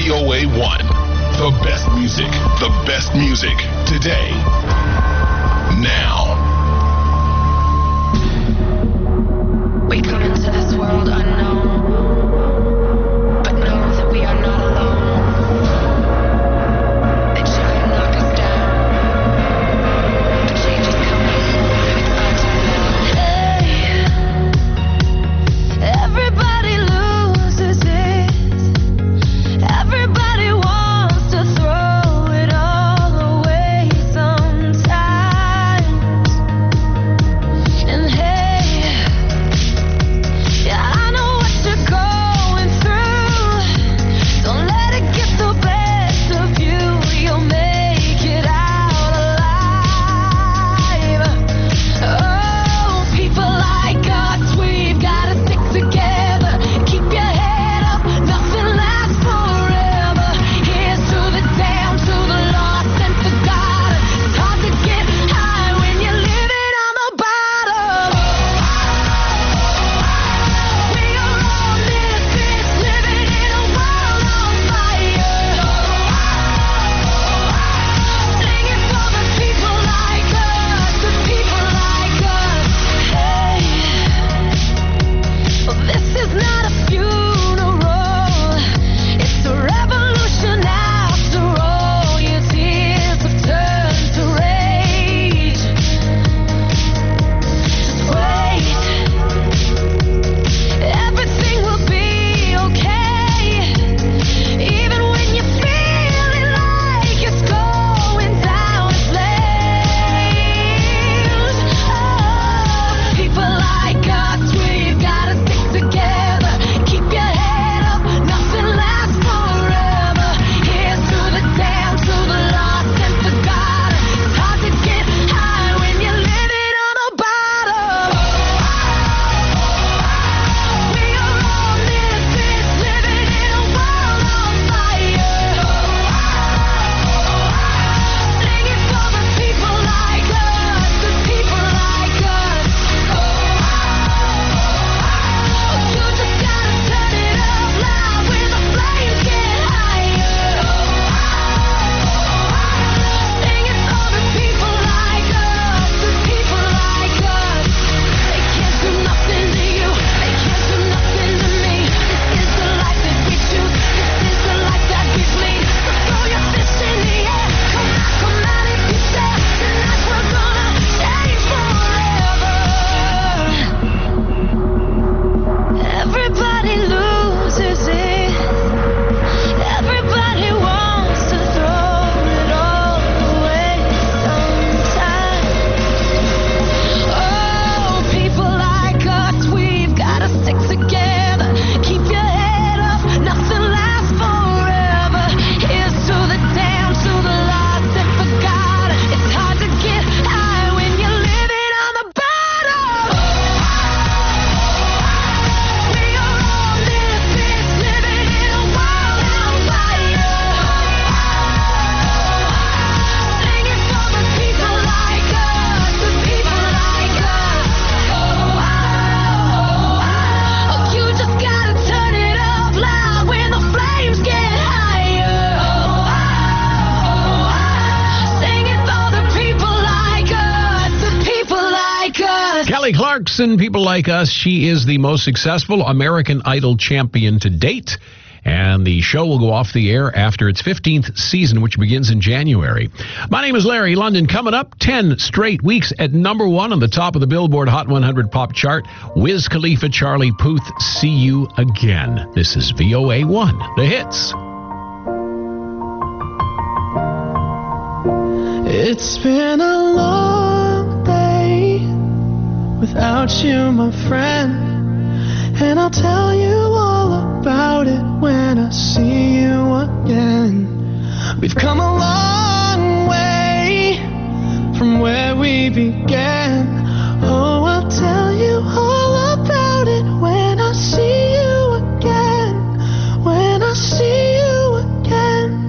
VOA1. The best music. The best music. Today. Now. We come into this world unknown, but know that we are not alone. They try and knock us down, but change is coming. It's our time now. Hey, everybody loses it. Everybody wants to throw it all away sometimes. And hey, yeah, I know what you're going through. Don't let it get the best of you. You'll make it out alive. Oh, people like us, we've gotta stick together. Keep your head up, nothing lasts forever. Here's to the down, to the lost and forgotten. It's hard to get high when you're living on the bottom. We are all misfits living in a world on fire. Singing for the people like us, the people like us. Hey, well, this is not a funeral, it's a revolution after all. Your tears have turned to rage. Just wait, everything will be okay. Even when you're feeling like it's going down in flames. Oh, people like us, we've gotta stick together. Keep your head up, nothing lasts forever. Here's to the down, to the lost and forgotten. It's hard to get high when you're living on the bottom. We are all misfits living in a world on fire. Singing for the people like us, the people like us. You just gotta turn it up loud when the flames get higher. Singing for the people like us, the people like us. They can't do nothing to you, they can't do nothing to me. This is the life that we choose, this is the life that we bleed. So throw your fist in the air, come out if you dare. Tonight we're gonna change forever. Everybody loses it. Everybody wants to throw it all away sometimes. Oh, people like us, we've gotta stick together. Keep your head up, nothing lasts forever. Here's to the down, to the lost and forgotten. It's hard to get high when you're living on the bottom. We are all misfits living in a world on fire. Singing for the people like us, the people like us. Oh, you just gotta turn it up loud when the flames get higher. Singing for the people like us, the people like us. Kelly Clarkson, People Like Us. She is the most successful American Idol champion to date. And the show will go off the air after its 15th season, which begins in January. My name is Larry London. Coming up, 10 straight weeks at number 1 on the top of the Billboard Hot 100 pop chart. Wiz Khalifa, Charlie Puth, See You Again. This is VOA1, the hits. It's been a long day without you, my friend. And I'll tell you all about it when I see you again. We've come a long way from where we began. Oh, I'll tell you all about it when I see you again. When I see you again.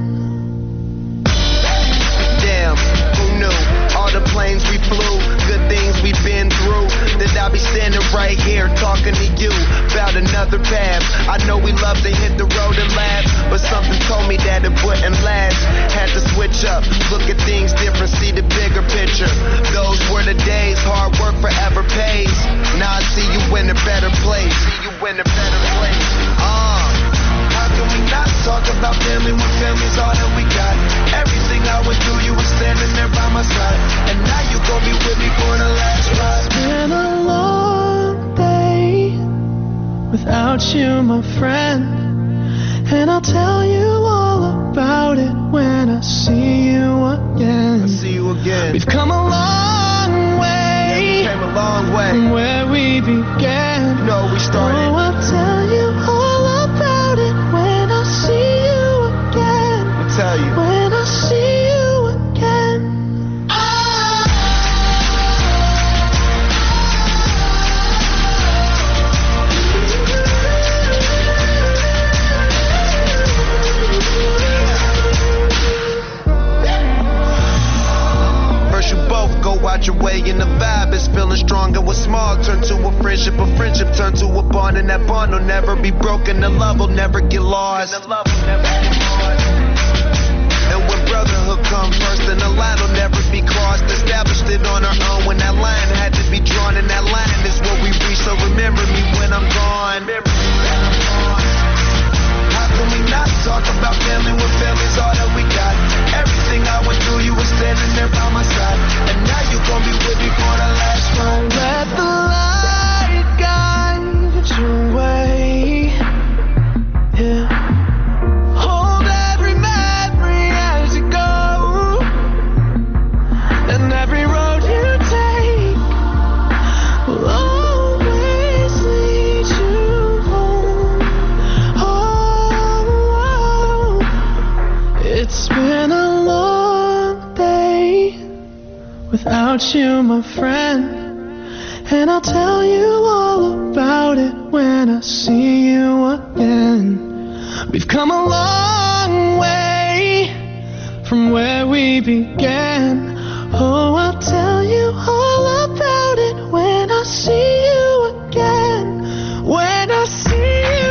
Damn, who knew? All the planes we flew, good things we've been through. That I'll be standing right here talking to you about another path. I know we love to hit the road and laugh, but something told me wouldn't last. Had to switch up, look at things different, see the bigger picture. Those were the days, hard work forever pays. Now I see you in a better place. How can we not talk about family when family's all that we got? Everything I went through, you were standing there by my side. And now you gon' be with me for the last ride. It's been a long day without you, my friend. And I'll tell you all about it when I see you again. See you again. We've come a long way, Came a long way. from where we began. You know we started. Oh, I'll tell you all about it when I see you again. I'll tell you. When I see you again. First you both go out your way and the vibe is feeling stronger. What's small turn to a friendship turn to a bond, and that bond will never be broken. The love will never get lost. And when brotherhood comes first, then the line will never be crossed. Established it on our own when that line had to be drawn, and that line is what we reach. So remember me when I'm gone. How can we not talk about family when family's all that we got? Everything I went through, you were standing there by my side. And now you gon' be with me for the last ride. Let the light guide your way. Yeah. Hold every memory as you go, and every road you take will always lead you home. Oh, it's been a long day without you, my friend. And I'll tell you all about it when I see you again. We've come a long way from where we began. Oh, I'll tell you all about it when I see you again. When I see you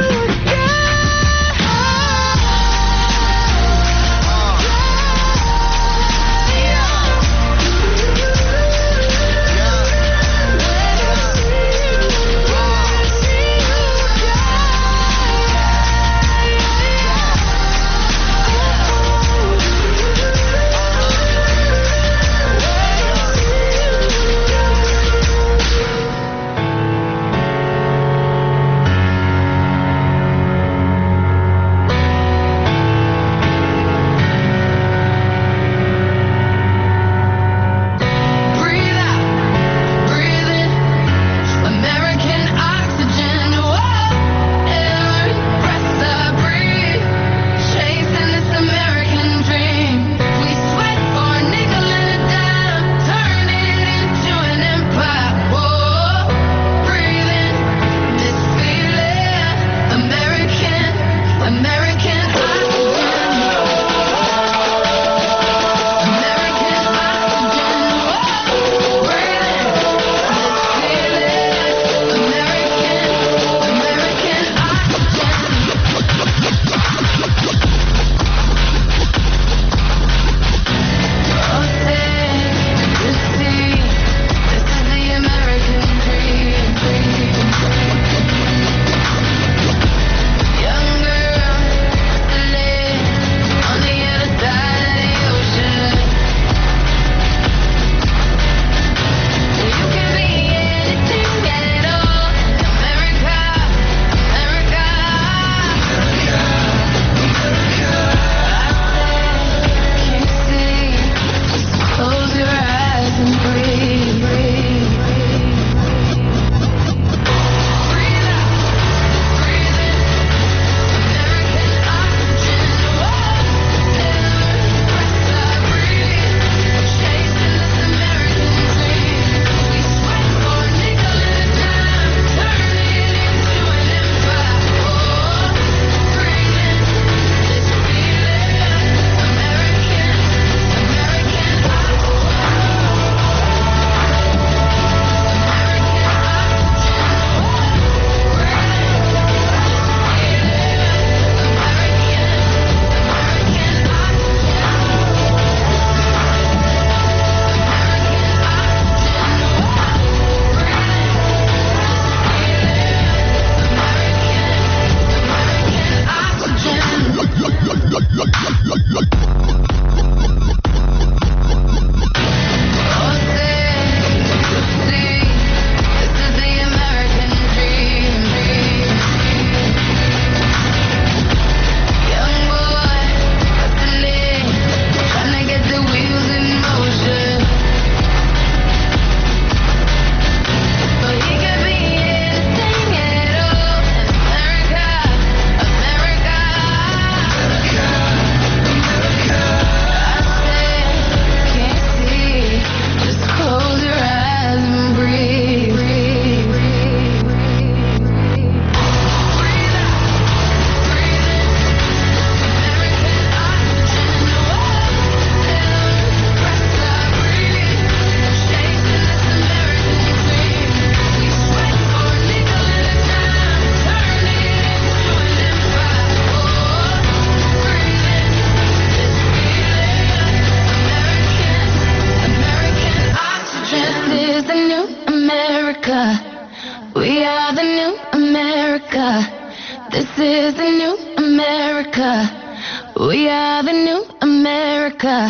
We are the new America.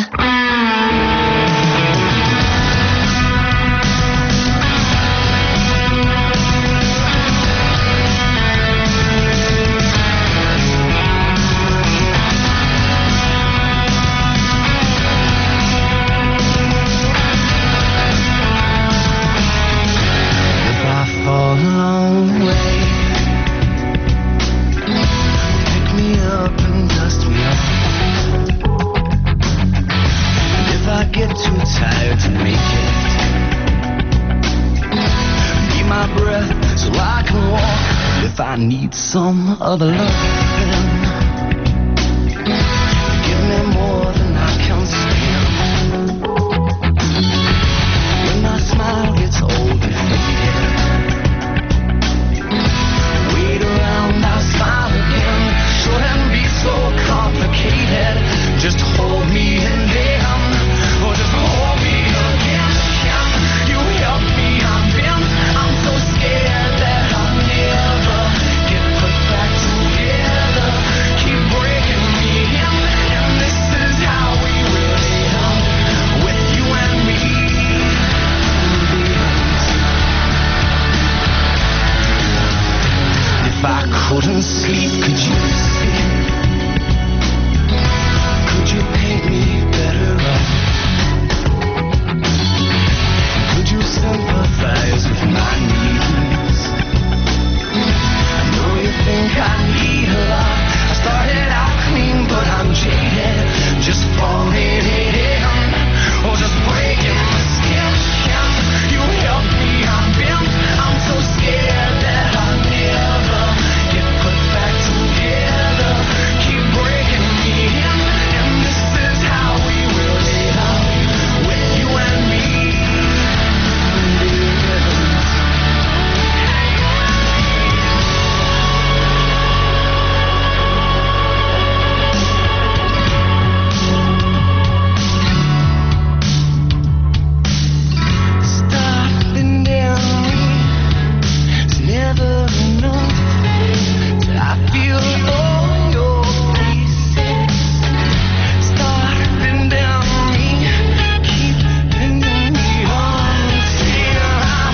If I fall along the way, pick me up and dust me off. And if I get too tired to make it, be my breath so I can walk. And if I need some other love, give me more than I can stand. When my smile gets old and faded, wait around, I'll smile again. Shouldn't be so complicated. Just hold me and then, or just hold me again. Can you help me? I'm so scared that I'll never get put back together. Keep breaking me in, and this is how we really end, with you and me. If I couldn't sleep, could you see? Could you paint me better up? Could you sympathize with my needs? I know you think I need a lot. I started out clean, but I'm jaded. Just falling it in, or just breaking my skin. Can you help me? I'm so scared that I'll never get put back together. Keep breaking me in, and this is how we will live, with you and me. Stopping down it's never enough. I feel all your faces. Starting down me, keep bending me on till I'm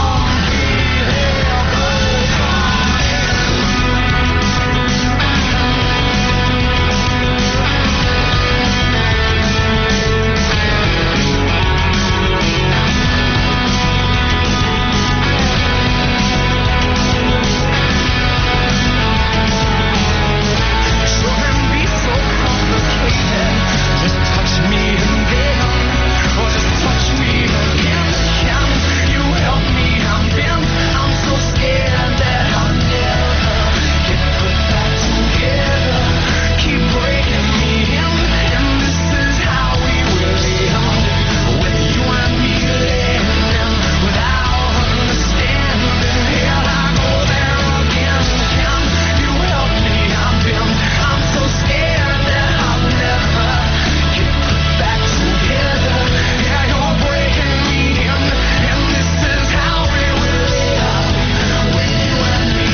shouldn't be so complicated. Just touch me and then, or just touch me again. Can you help me? I'm so scared that I'll never get put back together. Keep breaking me in, and this is how we will end, with you and me living without understanding. Here I go there again. Can you help me? I'm so scared that I'll never get put back together. Yeah, you're breaking me in, and this is how we will live, with you and me.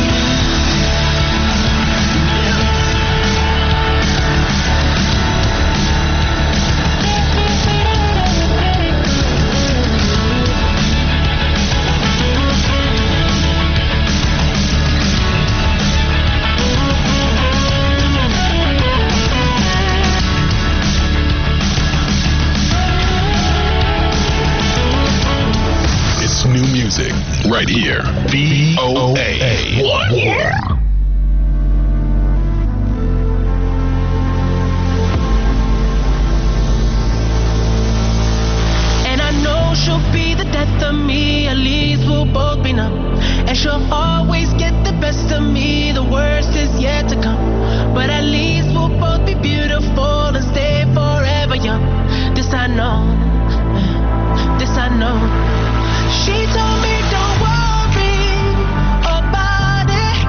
It's new music right here. VOA1. And I know she'll be the death of me, at least we'll both be numb. And she'll always get the best of me, the worst is yet to come. But at least we'll both be beautiful and stay forever young. This I know, this I know. She told me don't worry about it.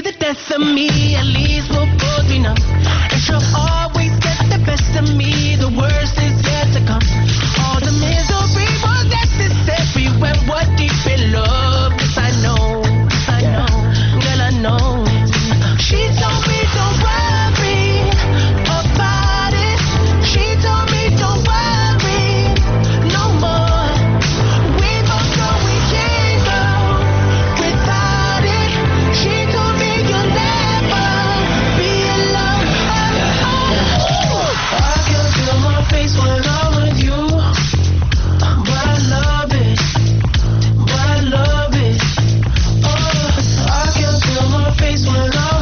the death of me, at least we'll both be numb. And she'll always get the best of me, the worst is yet to come. All the misery was necessary when we're deep in love. Yes, I know, girl, I know. She told me don't worry about it. She told me don't worry no more. We both know we can't go without it. She told me you'll never be alone. I can feel my face when I'm with you, but I love it, I can feel my face when I'm with you.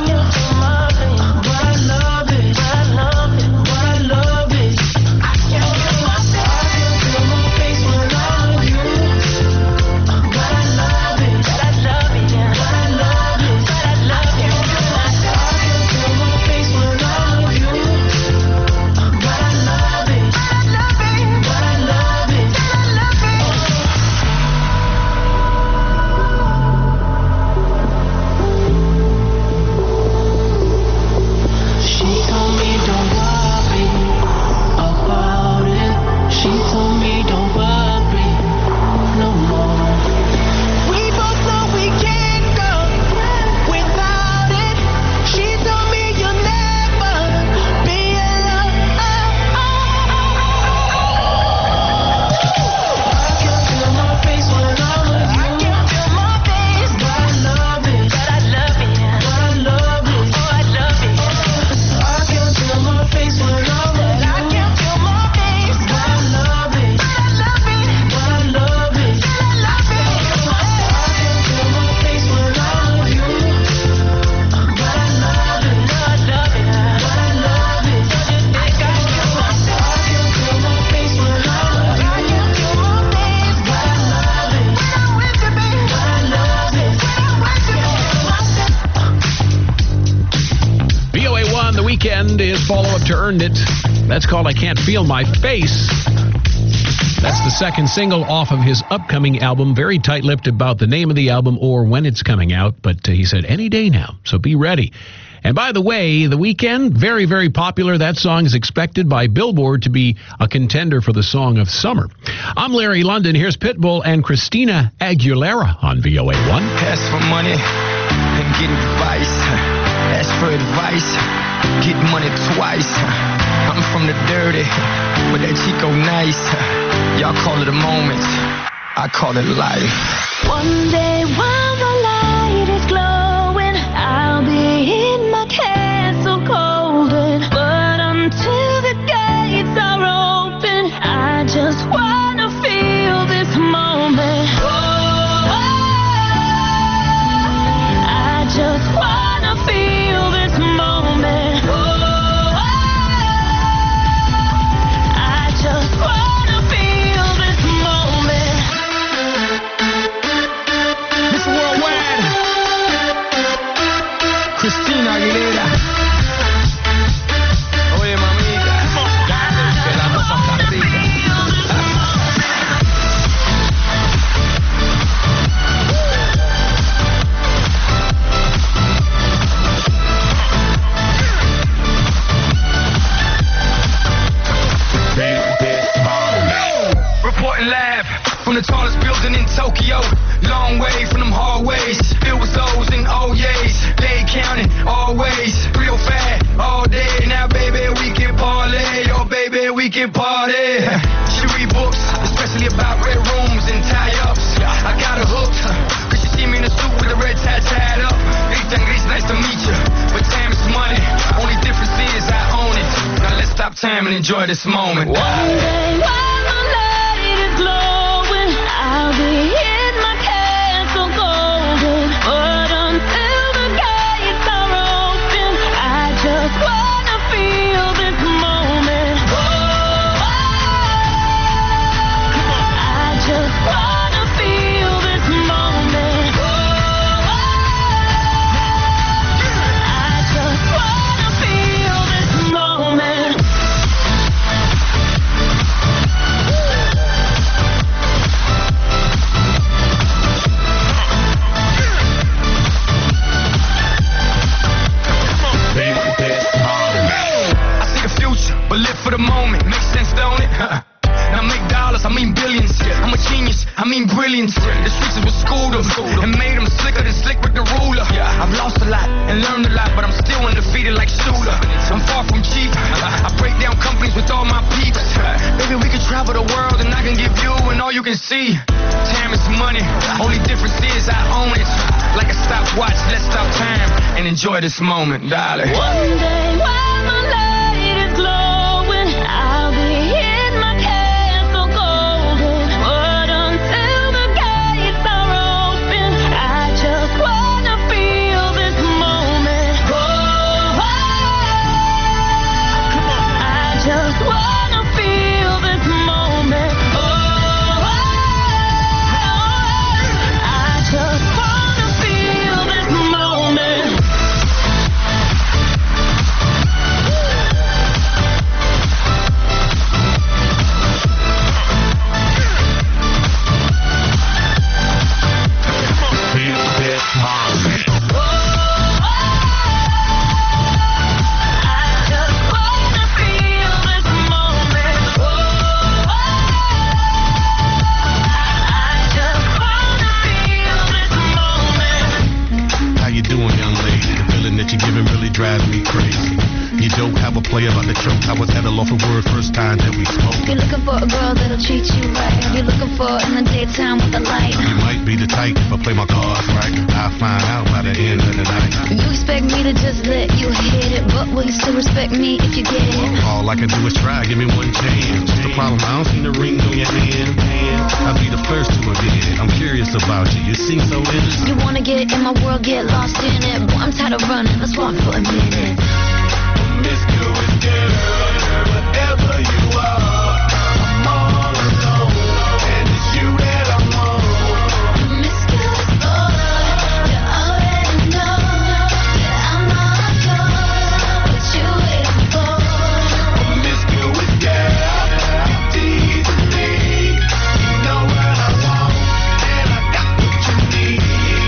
Follow-up to Earned It. That's called I Can't Feel My Face. That's the second single off of his upcoming album. Very tight-lipped about the name of the album or when it's coming out, but he said any day now, so be ready. And by the way, The Weeknd, very, very popular. That song is expected by Billboard to be a contender for the Song of Summer. I'm Larry London. Here's Pitbull and Christina Aguilera on VOA1. Ask for money and get advice. Ask for advice. Get money twice. I'm from the dirty, but that Chico nice. Y'all call it a moment, I call it life. One day while the light is glowing, I'll be in my castle golden. But until the gates are open, I just wanna feel this moment. I just wanna feel this moment. I just wanna feel this moment. Miss Worldwide, Christina Aguilera. Oye, mamita, que la cosa está rica. Reporting live from the tallest building in Tokyo. Long way from them hallways, filled with O's and O's. They counting always, real fat all day. Now baby we can parlay, oh baby we can party. She read books, especially about red rooms and tie-ups. I got her hooked, cause she see me in a suit with a red tie tied up. Gris, nice to meet you, but time is money. Only difference is I own it. Now let's stop time and enjoy this moment. One day while the light is glowing, I'll be in my castle golden. But until the gates are open, I just wanna feel this moment. I just wanna feel this moment. I just wanna feel this moment. mean brilliant. The streets will school them and made them slicker than slick with the ruler. I've lost a lot and learned a lot, but I'm still undefeated like Shula. I'm far from cheap. I break down companies with all my peeps. Baby, we can travel the world and I can give you and all you can see. Time is money. Only difference is I own it. Like a stopwatch, let's stop time and enjoy this moment, darling. One day while my light is glowing, I'll be in my castle golden. But until the gates are open, I just wanna feel this moment. Oh, I just wanna feel this moment. Oh, I just wanna feel this moment. How you doing, young lady? The feeling that you're giving really drives me crazy. You don't have a play about the choke. I was at a loss for word first time that we spoke. You're looking for a girl that'll treat you right. You're looking for in the daytime with the light. You might be the type if I play my cards right. I'll find out by the end of the night. You expect me to just let you hit it, but will you still respect me if you get it? All I can do is try, give me one chance. What's the problem? I don't see the ring on your hand. I'll be the first to admit it. I'm curious about you. You seem so innocent. You wanna get in my world, get lost in it. Boy, I'm tired of running. Let's walk for a minute. Promiscuous girl, whatever you are, I'm all alone, and it's you that I want. Promiscuous boy, you already know that I'm all yours. What you waiting for? Promiscuous girl, teasing me. You know what I want, and I got what you need.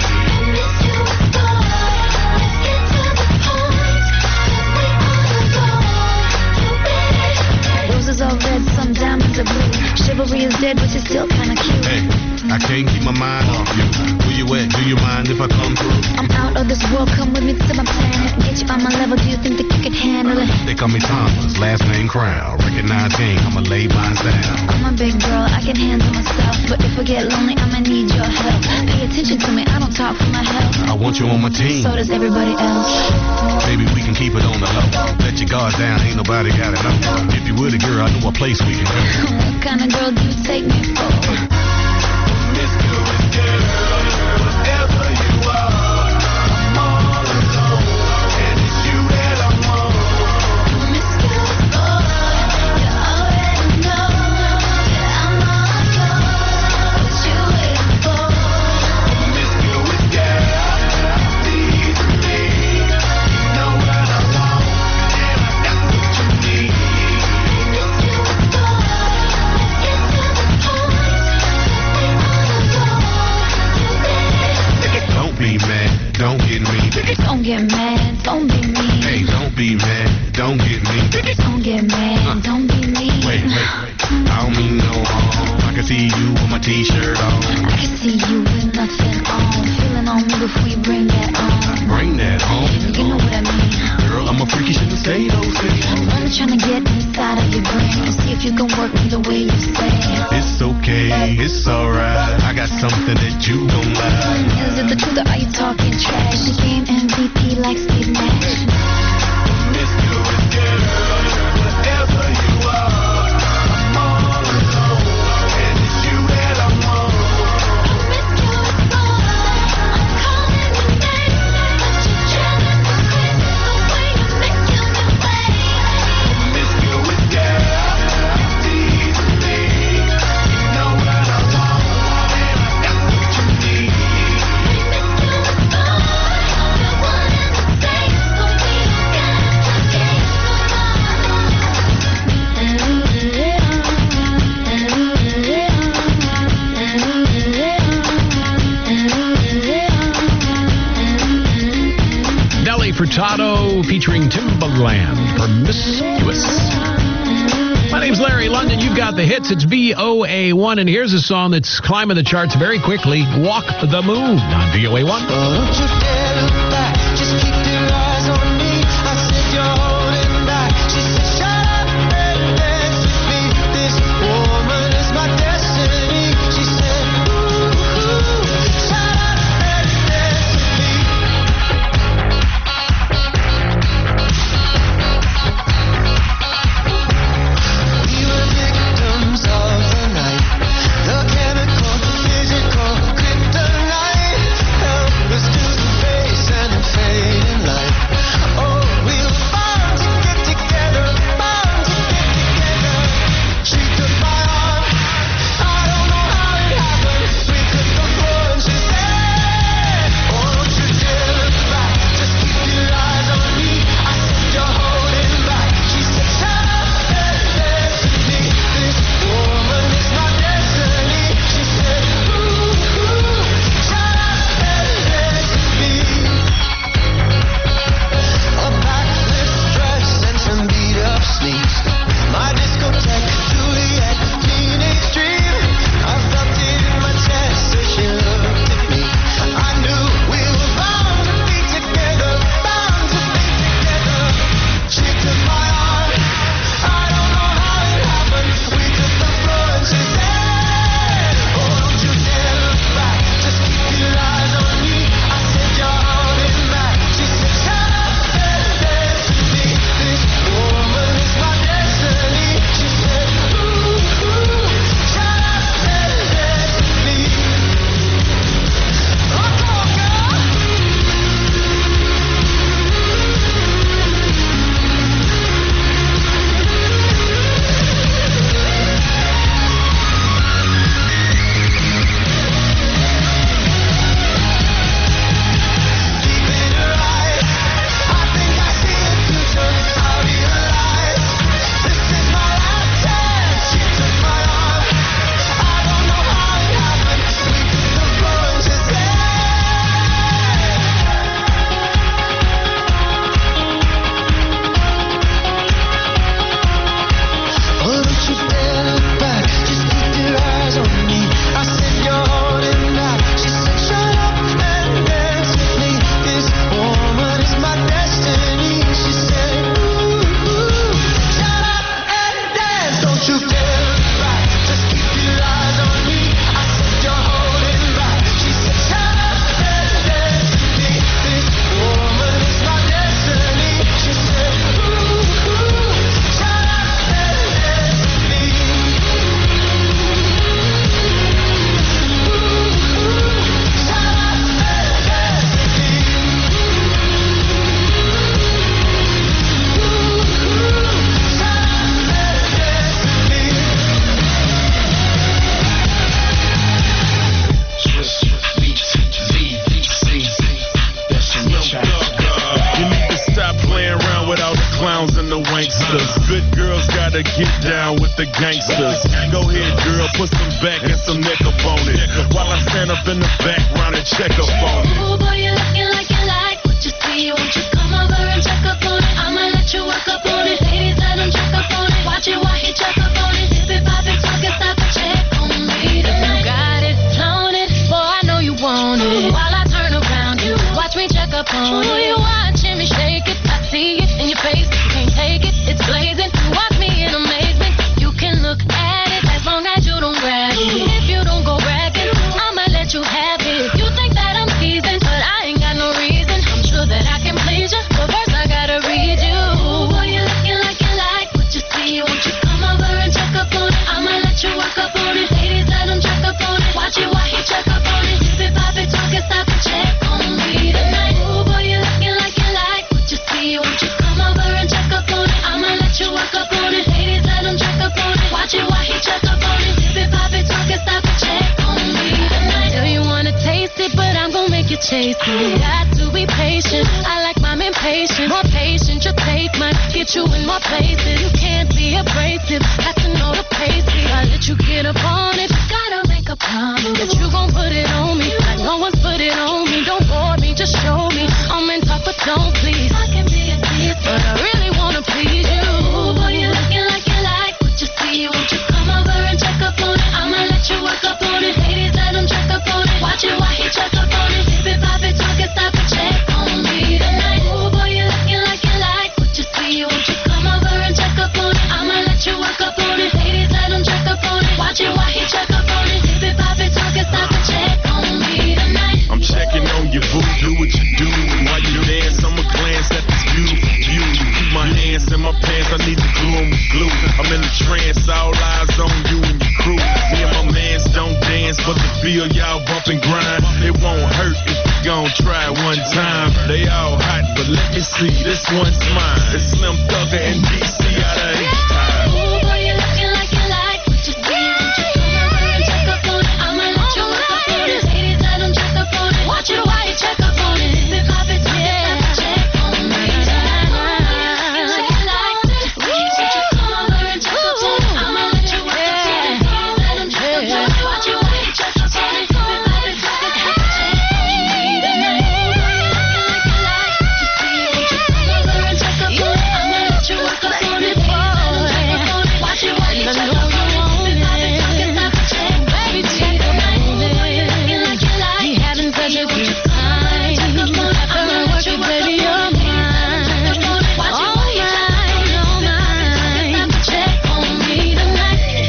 Promiscuous boy, let's get to the point, 'cause we all alone. You ready? Roses are red, some diamonds are blue. Chivalry is dead, but you're still kinda cute. Hey, I can't keep my mind off you. Where you at? Do you mind if I come through? I'm out of this world, come with me to my planet. Get you on my level, do you think that you can handle it? They call me Thomas, last name Crown. Recognize game, I'ma lay mine down. I'm a big girl, I can handle myself. But if I get lonely, I'ma need your help. Pay attention to me, I don't talk for my health. I want you on my team. So does everybody else. Baby, we can keep it on the low. Let your guard down, ain't nobody got it know. If you were the girl, I know a place we can go. What kind of girl do you take me for? Promiscuous girl, whatever you are, I'm all alone, and it's you that I want. Promiscuous boy, you already know that I'm all yours. What you waiting for? Promiscuous girl, teasing me. You know what I want, and I got what you need. Promiscuous boy, let's get to the point, 'cause we all alone. You ready? Don't be mad, don't get me. Don't get mad, don't be mean. Hey, don't be mad, don't get me. Don't get mad, don't be mean. Wait, I don't mean no harm. I can see you with my t-shirt on. I can see you with nothing on. Feeling on me before you bring that on. Bring that home. You know what I mean. Girl, I'm a freak, you shouldn't say those things. I'm only trying to get inside of your brain and see if you can work me the way you say. It's okay, it's alright. I got something that you don't like. Is it the truth or are you talking trash? The game MVP like Steve Nash. Promiscuous girl, whatever you are, I'm all alone, and it's you that I want. Promiscuous boy, I'm calling your name, but you're driving me crazy the way you're making me wait. Promiscuous girl, teasing me. You know what I want, and I got what you need. Promiscuous boy, the one in the face, so we don't gotta get Nelly Furtado featuring Timbaland, Promiscuous. My name's Larry London. You've got the hits. It's VOA1, and here's a song that's climbing the charts very quickly. Walk the Moon on VOA1. Don't you dare look back, just keep your eyes on me. I said you're holding back. She said, shut up and dance with me. This woman is my destiny. She said, ooh, shut up and dance with me. We were victims of the night. The chemical, the physical, kryptonite. Help us to the face and the fading light. Oh, we were bound to get together, bound to get together. She took my arm, I don't know how it happened. We took the floor and she said, oh, don't you dare look back, just keep your eyes on me. I said you're holding back. She said, shut up and dance with me. This woman is my destiny. She said, ooh, shut up and dance with me. A backless dress and some beat-up sneaks. My discotheque, Juliet, teenage dream. I felt it in my chest as she looked at me. I knew we were bound to be together, bound to be together. She took my arm, I don't know how it happened. We took the floor and she said, oh, don't you dare look back, just keep your eyes on me. I said you're holding back. She said, shut up and dance with me. This woman is my destiny. She said, ooh, shut up and dance with me. Oh, come on, girl. Deep in her eyes, I think I see the future. I realize this is my last chance. She took my arm, I don't know how it happened. We took the floor and she said, oh, don't you dare look back, just keep your eyes on me. I said you're holding back. She said, shut up and dance with me. This woman is my destiny. She said, ooh, shut up and dance. Don't you dare look back, just keep your eyes on me. I said you're holding back. She said, shut up and dance with me. This woman is my destiny. She said, ooh, shut up and dance with me. You need to stop playing around with all the clowns and the wanksters. Good girls gotta get down with the gangsters. Go ahead, girl, put some back and some neck up on it. While I stand up in the background and check up on it. Ooh, boy, you're looking like you like what you see. Won't you come over and check up on it? I'ma let you work up on it. Ladies, let them check up on it. Watch it while he check up on it. Dip it, pop it, talk it, stop and check on me tonight. You got it, flown it, boy, I know you want it. While I turn around, you watch me check up on it. Ooh, you watching me shake it, I see it in your face. You can't take it, it's blazing. You watch me in amazement. You can look at it as long as you don't grab it. If you don't go bragging, I'ma let you have it. You think that I'm teasing, but I ain't got no reason. I'm sure that I can please you, but first I gotta read you. Ooh, boy, you're looking like you like what you see. Won't you come over and check up on it? I'ma let you work up on it. Ladies, let them check up on it. Watch it while he check up on it. Dip it, pop it, talk it, stop and check on me tonight. Ooh, boy, you're looking like you like what you see. Won't you come over and check up on it? I'ma let you work up on it. Ladies, let them check up on it. Watch it while he check up on it. Dip it, pop it, talk it, stop and check on me tonight. Still you wanna taste it, but I'm gon' make you chase it. Got to be patient. I like my men patient. More patient, you take mine. Get you in more places. You can't be abrasive. Got to know the pace. I let you get up on it. Gotta make a promise that you gon' put it on me. Like no one's put it on me. Don't bore me, just show me. I'm in top, but don't please. I can be a tease, but I really wanna please you. Ooh, boy, you're looking like you like what you a trance, all eyes on you and your crew. Me and my mans don't dance, but the feel y'all bump and grind. It won't hurt if you gon' try it one time. They all hot, but let me see, this one's mine. It's Slim Thugger and DC out of H-Time. Ooh, boy, you looking like you like what you see. Won't you come over and check up on it? I'ma let you work up on it. Ladies, let them check up on it. Watch it while you check up on it. If pop it, check on me tonight. Like you like what you see. Won't you come over and check up on it? I'ma let you work up on it. Ladies, let them check up on it. Watch it while you check up on it. If pop it, check on me tonight. Like you like what you see. Won't you come over and check up on it? I'ma let you work up on it. Watch it while you check up on it. He having such a good time. After I work it, baby, you're mine. All mine. Check on me tonight.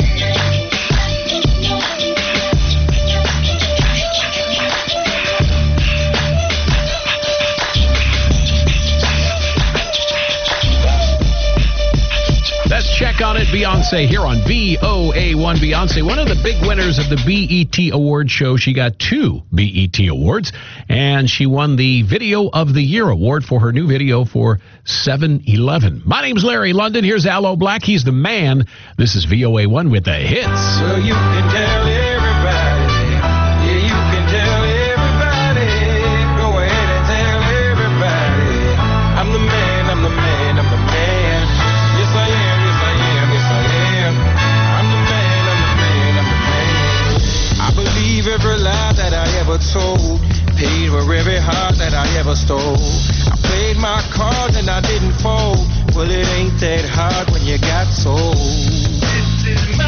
Let's check on it. Beyonce here on VOA1. Beyonce, one of the big winners of the BET Award show. She got 2 BET Awards, and she won the Video of the Year award for her new video for 7-Eleven. My name's Larry London. Here's Aloe Black. He's the man. This is VOA1 with the hits. Well, you can tell everybody. Yeah, you can tell everybody. Go ahead and tell everybody. I'm the man, I'm the man, I'm the man. Yes, I am, yes, I am, yes, I am. I'm the man, I'm the man, I'm the man. I believe every lie that I ever told. Paid for every heart that I ever stole. I played my cards and I didn't fold. Well, it ain't that hard when you got sold. This is my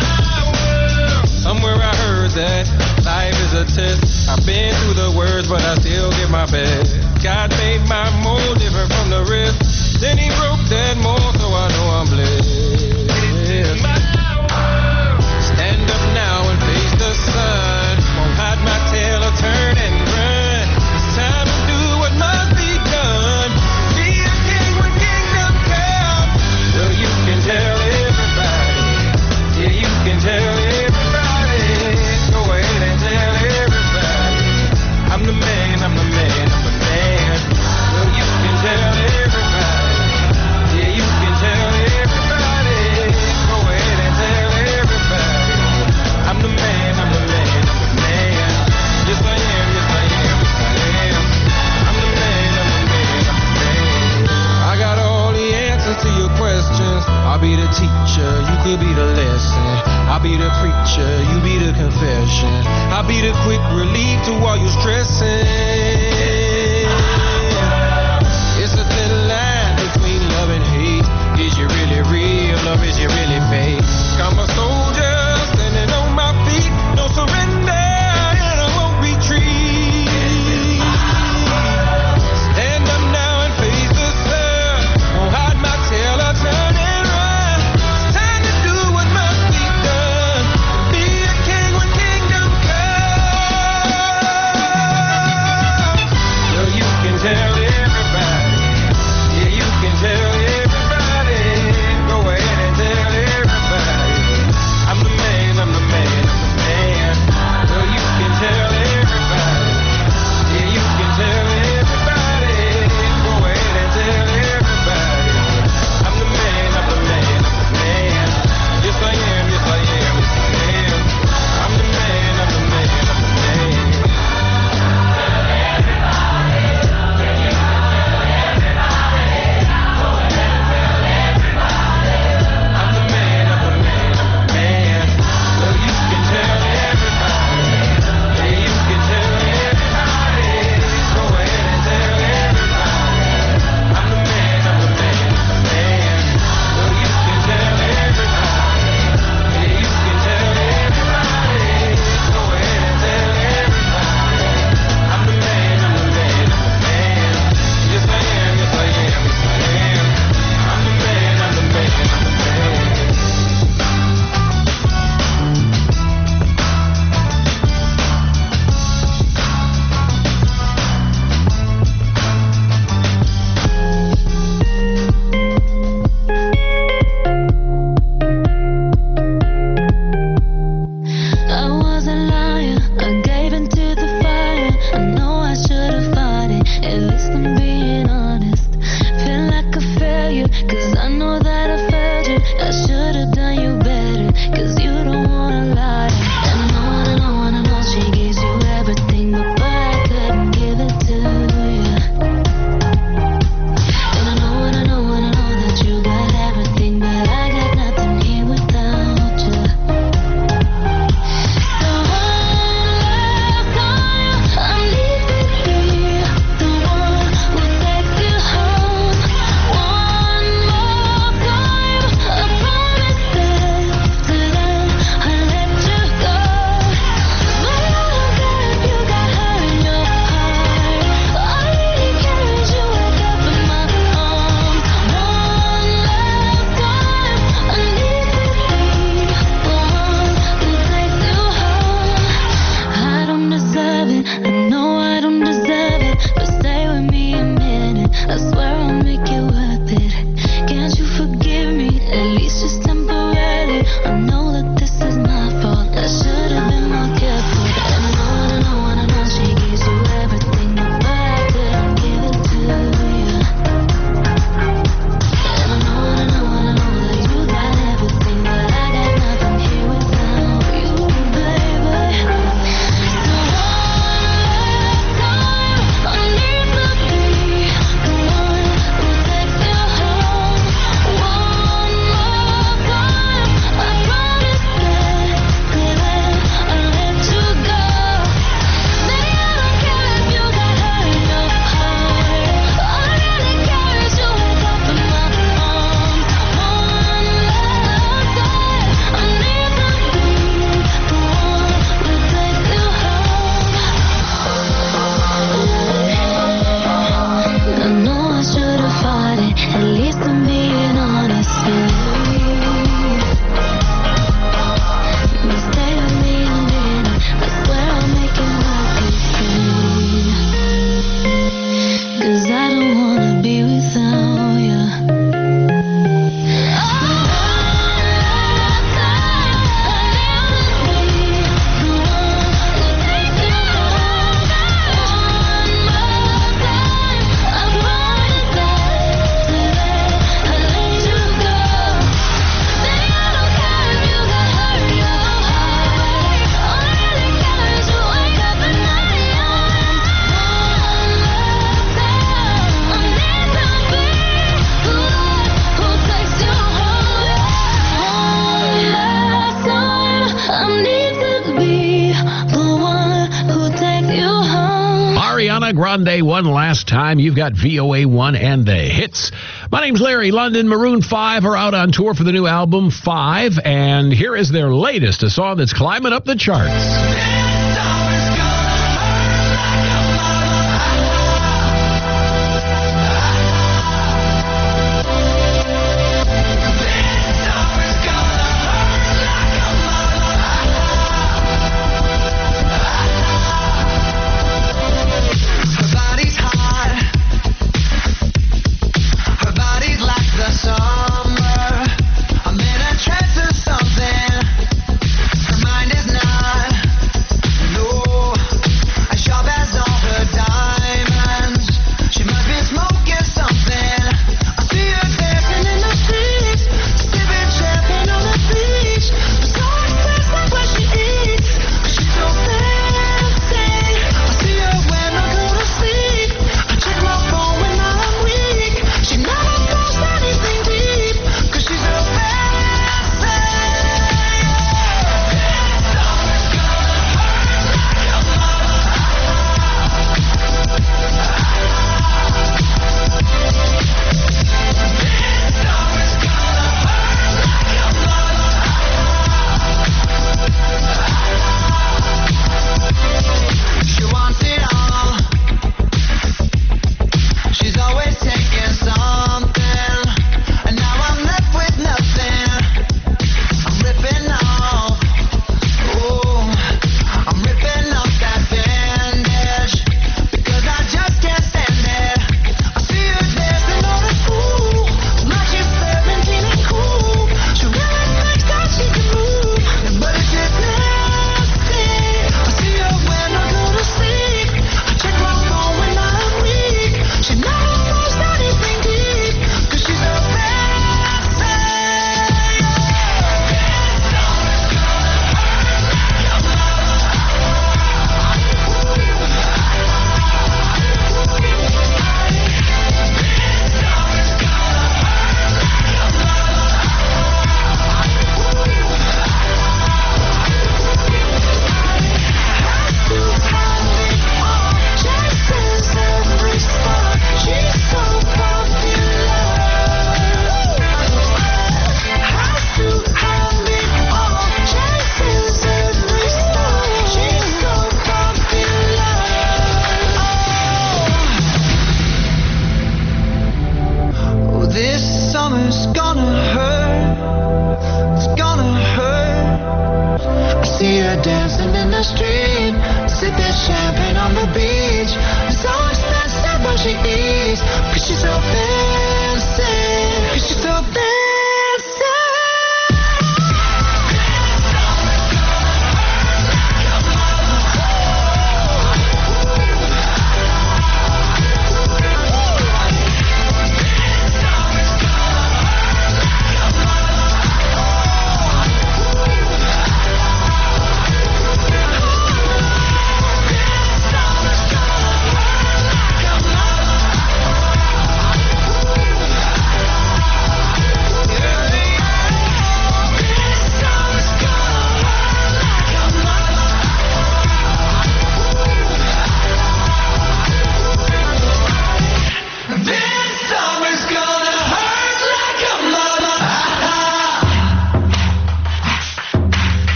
world. Somewhere I heard that life is a test. I've been through the worst, but I still give my best. God made my mold different from the rest. Then he broke that mold, so I know I'm blessed. This is my world. Stand up now and face the sun. Won't hide my tail or turn and run. It's time to do what must be done. Be a king when kingdom come. So you can tell everybody. Yeah, you can tell everybody. Go ahead and tell everybody. I'm the man, I'm the man, I'm the man. So you can tell everybody. Yeah, you can tell everybody. Go ahead and tell everybody. I'm the man, I'm the man, I'm the man. Yes, I am, yes, I am, yes, I am. I'm the man, I'm the man, I'm the man. I got all the answers to your questions. I'll be the teacher, you could be the lesson. I'll be the preacher, you be the confession. I'll be the quick relief to all your stressing. It's a thin line between love and hate. Is you really real or is you really fake? I'm a soldier standing on my feet. No surrender and I won't retreat. Stand up now and face the sun. Won't hide my tail or turn and run. It's time to do what must be done. Be a king when kingdom come. At least I'm being honest with you. You stay with me a minute. I swear I'll make it work with you. 'Cause I don't wanna be without you. Ariana Grande one last time. You've got VOA1 and the hits. My name's Larry London. Maroon 5 are out on tour for the new album 5, and here is their latest, a song that's climbing up the charts.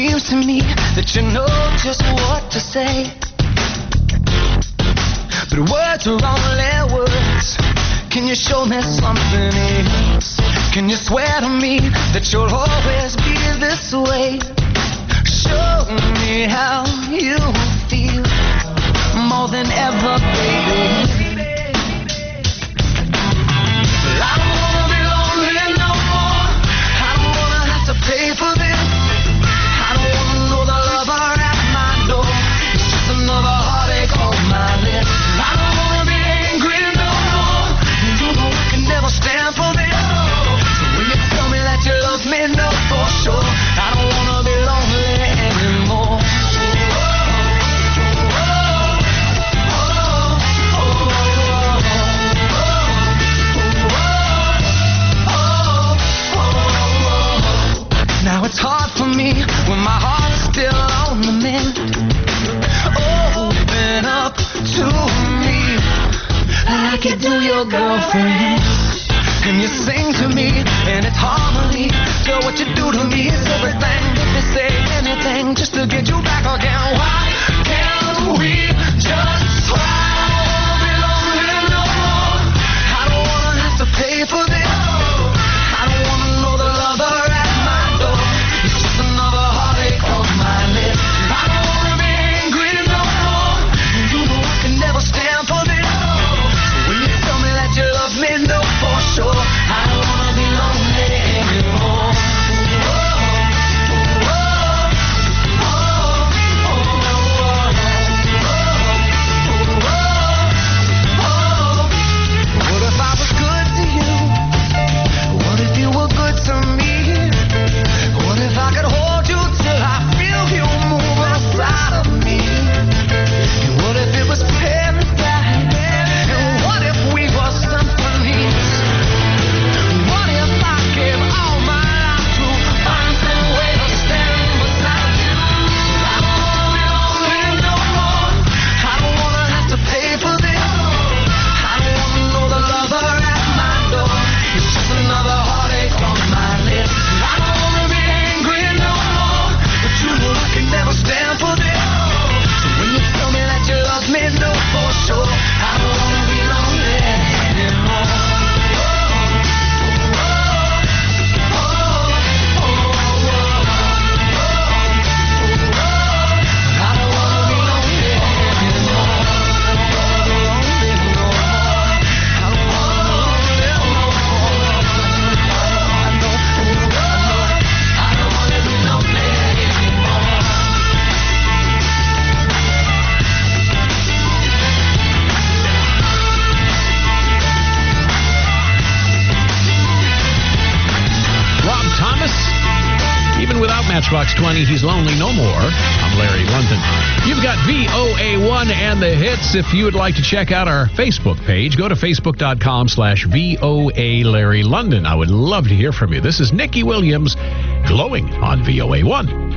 seems to me that you know just what to say. But words are only words. Can you show me something else? Can you swear to me that you'll always be this way? Show me how you feel more than ever, baby. I don't wanna be lonely no more. I don't wanna have to pay for this. I don't wanna know the lover at my door. It's just another heartache on my list. I don't wanna be angry no more. You know I can never stand for this. So when you tell me that you love me, no for sure. I don't wanna be lonely anymore. Now it's hard for me when my heart's still on the mend. Open up to me like you do your girlfriend. And you sing to me and it's harmony. Girl, what you do to me is everything. If you say anything just to get you back again. Why can't we just try? I don't wanna be lonely no more. I don't wanna have to pay for this. I don't wanna know the lover at my door. It's just another heartache on my list. I don't wanna be angry no more. You know I can never stand for this. So when you tell me that you love me, no for sure. I don't wanna be lonely anymore. What if I was good to you? What if you were good to me? What if I could hold you till I feel you move inside of me? And what if it was paradise? And what if we were symphonies? What if I gave all my life to find some way to stand beside you? I don't wanna be lonely no more. I don't wanna have to pay for this. I don't wanna know the lover at my door. It's just another heartache on my list. I don't wanna be angry no more, but you know I can never stand for this. So when you tell me that you love me, no for sure. I don't wanna be lonely anymore. I don't wanna be lonely anymore. I don't wanna be lonely no more. I don't wanna be lonely no more. I don't wanna be lonely anymore. Rob Thomas. Even without Matchbox 20, he's lonely no more. I'm Larry London. You've got VOA1 and the hits. If you would like to check out our Facebook page, go to facebook.com/VOA Larry London. I would love to hear from you. This is Nikki Williams, glowing on VOA1.